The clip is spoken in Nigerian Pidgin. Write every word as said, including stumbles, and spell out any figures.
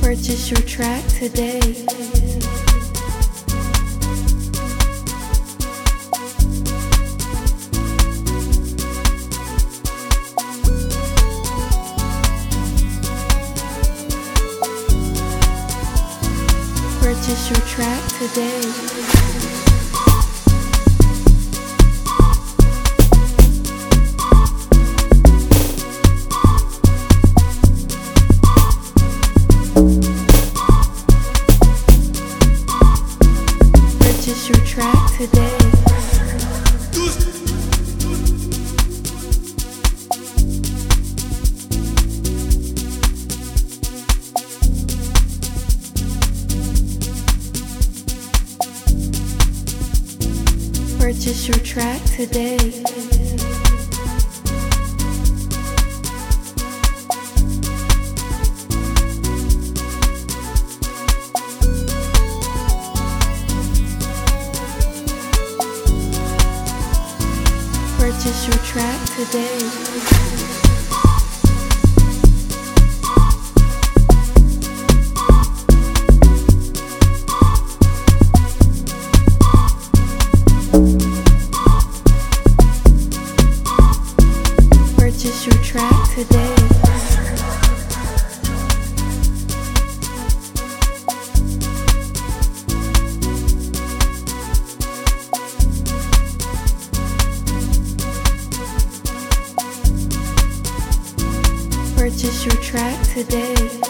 Purchase your track today. Purchase your track today. Purchase your track today. Purchase your track today. Purchase your track today. Purchase your track today. Purchase your track today.